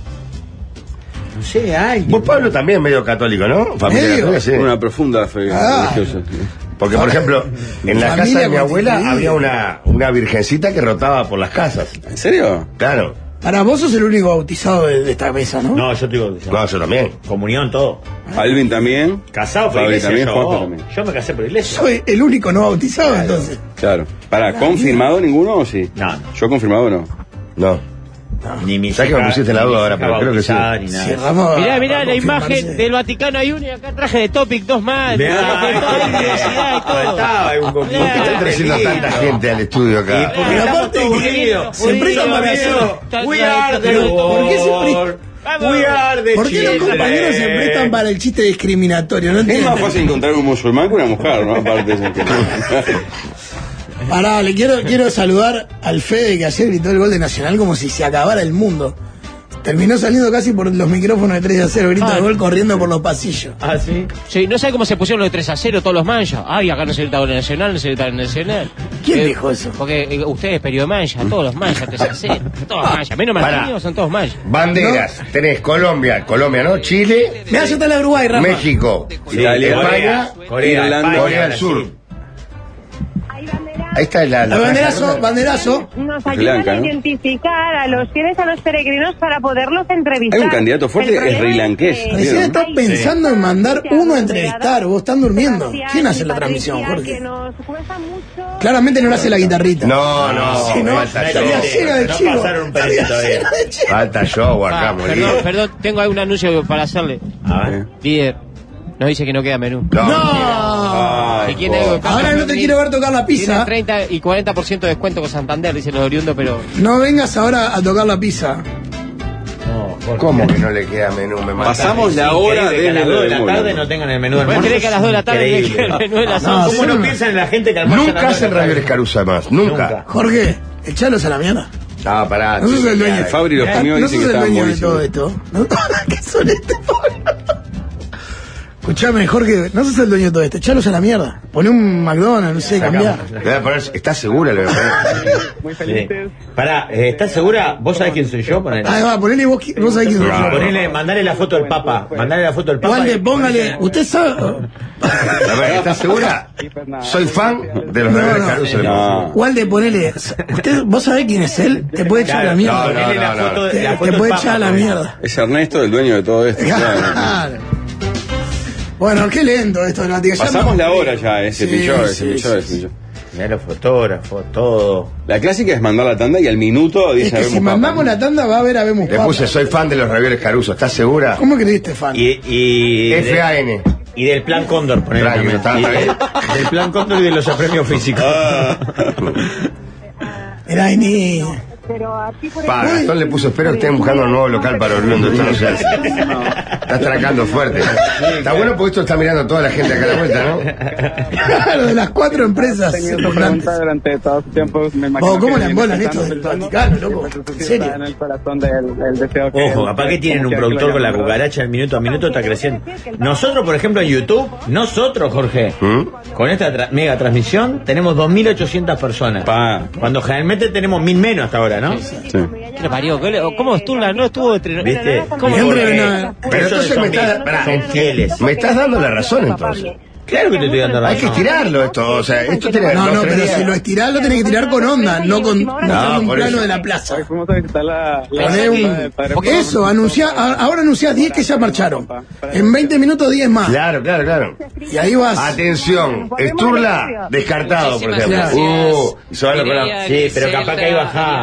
No sé, alguien. Vos, Pablo, también medio católico, ¿no? Familia Medio. católica, sí. Una profunda fe Ah. religiosa. Porque, por ejemplo, en la Familia casa de mi abuela constituida. había una virgencita que rotaba por las casas. ¿En serio? Claro. Para vos sos el único bautizado de esta mesa, ¿no? No, yo te digo. No, yo también. Comunión, todo. Alvin también. Casado por Fabri iglesia. también, yo. Juanjo también. Yo me casé por iglesia. Soy el único no bautizado, entonces. Claro. ¿Para confirmado ninguno o sí? No. Yo confirmado no. No. Ni mi ¿Sabes que me pusiste la duda ahora? Pero creo que sí. Ni nada. Si Rafa Mirá va a la imagen confirmarse. del Vaticano hay uno y acá traje de Topic 2 más. Mirá, Con toda la universidad y todo. faltaba un poquito. ¿Por qué están trayendo tanta gente al estudio acá? Porque Pero estamos aparte todos que unidos. se prestan para Unidos. hacer- We are the ¿Por qué se world. We are the ¿Por qué los compañeros se prestan para el chiste discriminatorio? No Es más entiendo. fácil encontrar un musulmán que una mujer, ¿no? Aparte de que Pará, quiero saludar al Fede que ayer gritó el gol de Nacional como si se acabara el mundo. Terminó saliendo casi por los micrófonos de 3-0, grita el gol corriendo por los pasillos. Ah, sí. Sí, no sabe cómo se pusieron los de 3-0 todos los manchas. Ay, acá no se grita gol de Nacional, no se grita gol de Nacional. ¿Quién dijo eso? Porque ustedes, periodistas mancha, todos los manchas, 3-0. Todos manchas. Menos Martínez, son todos manchas. Banderas. Tenés Colombia, ¿no? Chile, Mirá, yo está la Uruguay, Rafa. México, Italia, España, Corea, Irlanda, Corea del Sur. Hay bandera. Ahí está la banderazo. Nos ayudan a identificar a los fieles, a los peregrinos para poderlos entrevistar. Hay un candidato fuerte, es srilanqués. Recién estás pensando en mandar uno a entrevistar, vos están durmiendo. ¿Quién hace la transmisión, Jorge? Claramente no lo hace la guitarrita. No. Si no, estaría llena de chivos. Falta show acá, Perdón, tengo algún anuncio para hacerle. A ver. Líder, nos dice que no queda menú. ¡No! Si quiere algo de pasta, Ahora no te quiero ver tocar la pizza. Tiene 30 y 40% de descuento con Santander, dicen los oriundos, pero... No vengas ahora a tocar la pizza. ¿Cómo que no le queda menú? Me mata. Pasamos la hora de las 2 de la tarde no tengan el menú del almuerzo. ¿Puedes creer que a las 2 de la tarde le queda el menú de la cena? ¿Cómo no piensan en la gente que almuerza? Nunca hacen ravioles Caruso, además. Nunca. Jorge, echalos a la mierda. No, pará. No sos el dueño. Fabri los comió y dice que estaban buenísimos. de todo esto. ¿Qué son Escuchame, Jorge, no sos el dueño de todo esto. Echalos a la mierda. Poné un McDonald's, no sé, cambiar. ¿Estás segura? Le voy a poner. Muy felices. Pará, ¿estás segura? ¿Vos sabés quién soy yo? Ponele. Ahí va, ponele vos sabés quién soy yo. Ponele, mandale la foto del Papa. Igual póngale, usted sabe. ¿Estás segura? Soy fan de los ravioles Caruso. Walde, ponele. ¿Vos sabés quién es él? Te puede echar a la mierda. Te puede echar a la mierda. Es Ernesto, el dueño de todo esto. Claro. Bueno, qué lento esto de la tía. Pasamos la hora ya, se pichó. Mirá los fotógrafos, todo. La clásica es mandar la tanda y al minuto dice es que si mandamos la tanda va a haber Habemos Papa. Le puse soy fan de los ravioles Caruso, ¿estás segura? ¿Cómo que le diste fan? Y FAN. Y del plan Cóndor, ponele también. Del plan Cóndor y de los premios físicos. Era ni... Gastón le puso, espero que estén buscando un nuevo local para oriundo. Esto no se hace. Está atracando fuerte. Está bueno porque esto está mirando toda la gente acá a la vuelta, ¿no? Claro, de las 4 empresas. Durante todo este tiempo me imagino. ¿Cómo la embolan esto del Vaticano, loco? ¿En serio? En el corazón del deseo que... Ojo, capaz que tienen un productor con la cucaracha, el minuto a minuto está creciendo. Nosotros, por ejemplo, en YouTube, Jorge, con esta mega transmisión, tenemos 2.800 personas. Cuando generalmente tenemos 1.000 menos hasta ahora, ¿no? Sí. ¿Qué le parió? ¿Cómo Sturla no estuvo entrenando? ¿Viste? ¿Cómo? Pero entonces son fieles. Me estás dando la razón entonces. Claro que te estoy dando razón. Hay que estirarlo esto, o sea, esto tiene... No, pero si lo estirás lo tenés que tirar con onda, no con un plano de la plaza. Fuimos a visitar Eso, ahora anunciás 10 que ya marcharon. En 20 minutos 10 más. Claro. Y ahí vas. Atención, Sturla descartado, por ejemplo. Sí, pero capaz que ahí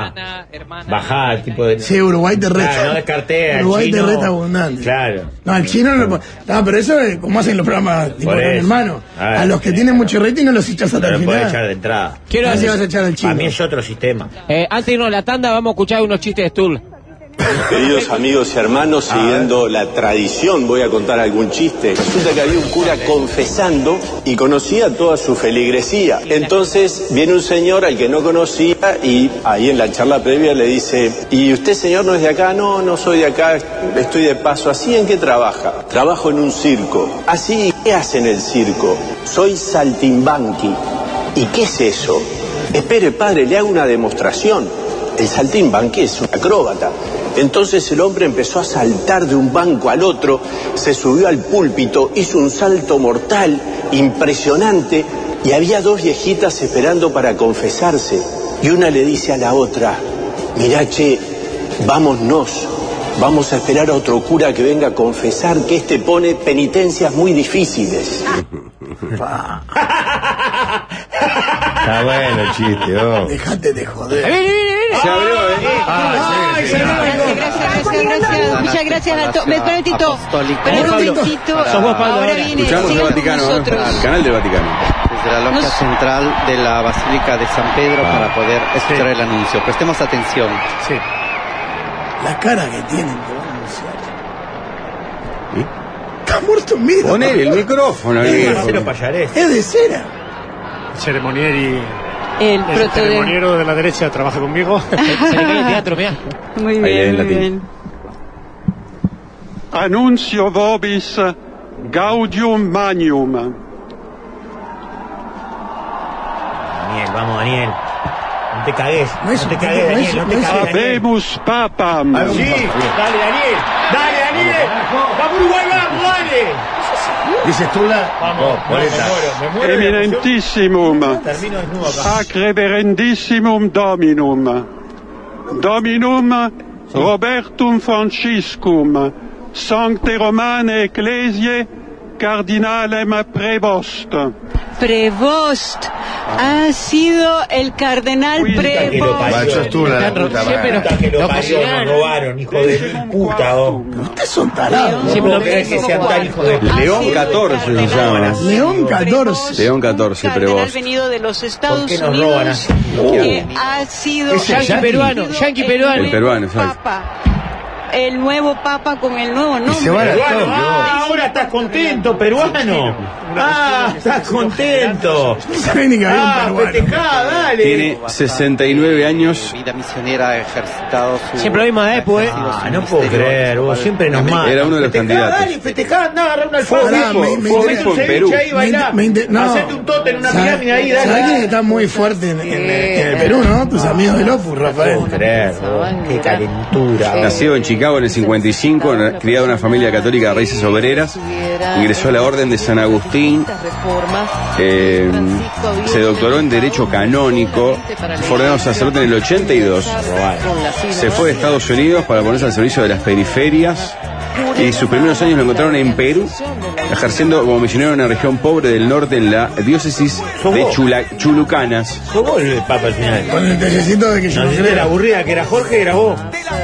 bajá el tipo de... Sí, Uruguay te reta. Claro, no descarté. Uruguay te reta abundante. Claro. No, al chino no lo... No, pero eso es como hacen los programas tipo hermano. A los que tienen mucho rating no los echas hasta el final. No lo echar de entrada. Así vas a echar al chino. A mí es otro sistema. Antes de irnos a la tanda vamos a escuchar unos chistes de Sturla. Queridos amigos y hermanos, siguiendo la tradición, voy a contar algún chiste. Resulta que había un cura confesando y conocía toda su feligresía. Entonces viene un señor al que no conocía y ahí en la charla previa le dice: ¿y usted, señor, no es de acá? No soy de acá, estoy de paso. ¿Así en qué trabaja? Trabajo en un circo. ¿Así? ¿Qué hace en el circo? Soy saltimbanqui. ¿Y qué es eso? Espere, padre, le hago una demostración. El saltimbanqui es un acróbata. Entonces el hombre empezó a saltar de un banco al otro, se subió al púlpito, hizo un salto mortal, impresionante, y había 2 viejitas esperando para confesarse. Y una le dice a la otra: mirá, che, vámonos, vamos a esperar a otro cura que venga a confesar, que este pone penitencias muy difíciles. Está bueno el chiste, Dejate de joder. Se abrió, Muchas gracias. Me espera un momentito. Sos vos, Pablo. Ahora viene. Escuchamos el Vaticano, al canal del Vaticano. Desde la logia central de la Basílica de San Pedro para poder escuchar el anuncio. Prestemos atención. Sí. La cara que tienen que van a anunciar. Está muerto en vida. Poné el micrófono. Es de cera. Ceremonieri. El ceremoniero de la derecha trabaja conmigo. Se le cae el teatro, mirá. Muy bien. Annuncio vobis gaudium magnum. Vamos, Daniel. No te cagues. No te cagues, Daniel. No te cagues. Habemus papam. Sí, dale, Daniel. Vamos, Uruguay, vamos, dale. Dice Stula. Eminentissimum, ac reverendissimum Dominum, Dominum Robertum Franciscum, Sancte Romane Ecclesiae, Cardinalem Prevost. Prevost. Ha sido el cardenal Prevost. Nos robaron, hijo de puta. Ustedes son tarados. Sí, pero que sean tan hijo de León 14 se llama. León 14. León 14, Prevost. Venido de los Estados nos roban Unidos, que ha sido Yankee peruano. El peruano, exacto. Papa. El nuevo Papa con el nuevo nombre. Se van a Tokio. Ahora estás contento, peruano. Estás contento. Festejá, dale. Tiene 69 años. Vida misionera ha ejercitado su... Siempre lo mismo de Epo, no puedo creer, vos siempre nos matan. Era uno de los candidatos. Dale, festejá, andá, agarrá una alfombra. Fue en Perú. Hacete un tote en una pirámide ahí, dale. ¿Sabés quién está muy fuerte en el Perú, no? Tus amigos del Opus, Rafael. No puedo creer, qué calentura. Nació en Chicago en el 55, criado en una familia católica de raíces obreras, ingresó a la Orden de San Agustín, se doctoró en Derecho Canónico, fue ordenado sacerdote en el 82, se fue a Estados Unidos para ponerse al servicio de las periferias y sus primeros años lo encontraron en Perú, ejerciendo como misionero en una región pobre del norte en la diócesis de Chulucanas. ¿Sos vos el Papa al final? Con el tallecito de que yo no sé, la aburrida que era Jorge, era vos.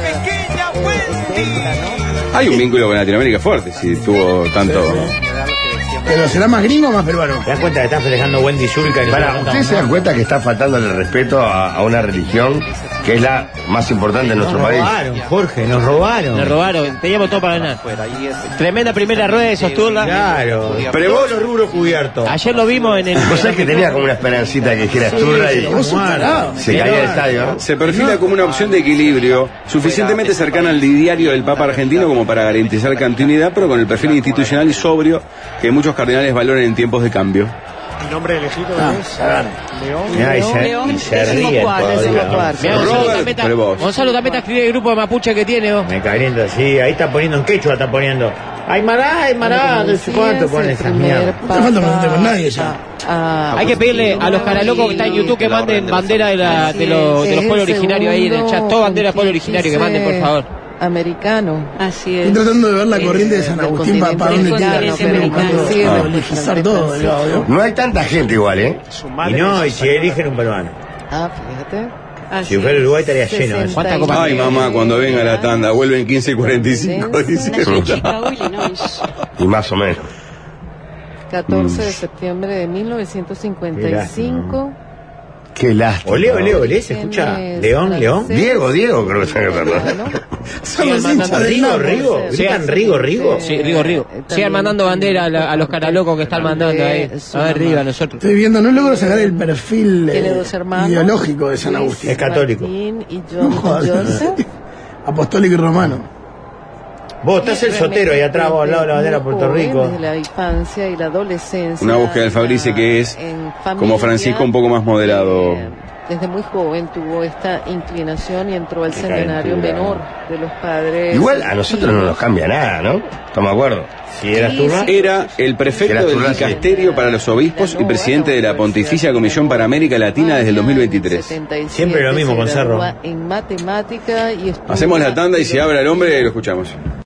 Hay un vínculo con Latinoamérica fuerte, si tuvo tanto... Pero será más gringo o más peruano. ¿Te das cuenta que estás festejando Wendy Zulka? ¿Ustedes se dan cuenta que está faltando el respeto a una religión que es la más importante en nuestro país? Nos robaron, Jorge, nos robaron. Nos robaron, teníamos todo para ganar. Tremenda primera rueda de Sosturla. Claro, pero vos los rubros cubiertos. Ayer lo vimos en el... Vos sabés que tenía como una esperancita que dijera Sturla y se caía el estadio. Se perfila como una opción de equilibrio suficientemente cercana al diario del Papa argentino como para garantizar continuidad, pero con el perfil institucional y sobrio que muchos cardenales valoran en tiempos de cambio. ¿El nombre elegido es? León. Y se ríe. Gonzalo Tameta escribe el grupo de mapuche que tiene. Me calienta, sí. Ahí está poniendo en quechua, está poniendo. Aymará, no sé cuánto pone esas mierdas. No falta preguntar con nadie ya. Hay que pedirle a los caralocos que están en YouTube que manden bandera de los pueblos originarios ahí en el chat. Toda bandera de pueblo originario que manden, por favor. Americano. Así es. Estoy tratando de ver la corriente de San Agustín para dónde tira. No hay tanta gente igual, ¿eh? Y si eligen un peruano. Fíjate. Si fuera Uruguay estaría lleno. Ay, mamá, cuando venga la tanda, vuelven 15:45, dice. Y más o menos. 14 de septiembre de 1955. Qué lástima. Olé, se escucha. León. Diego, creo que se llama, ¿verdad? Rigo. ¿Gritan Rigo? Sí, Rigo. Sigan mandando bandera a los caralocos que están mandando ahí. A ver, arriba, nosotros. Estoy viendo, no logro sacar el perfil ideológico de San Agustín. Es católico. Apostólico y romano. Vos estás el Sotero ahí atrás, vos al lado de la bandera de Puerto Rico. Desde la infancia y la adolescencia. Una búsqueda del Fabrice que es, como Francisco, un poco más moderado. Desde muy joven tuvo esta inclinación y entró al seminario menor de los padres. Igual a nosotros no nos cambia nada, ¿no? ¿Estamos de acuerdo? Si eras Turra. Era el prefecto del dicasterio para los obispos y presidente de la Pontificia Comisión para América Latina desde el 2023. Siempre lo mismo con Cerro. En matemática y hacemos la tanda y si habla el hombre lo escuchamos.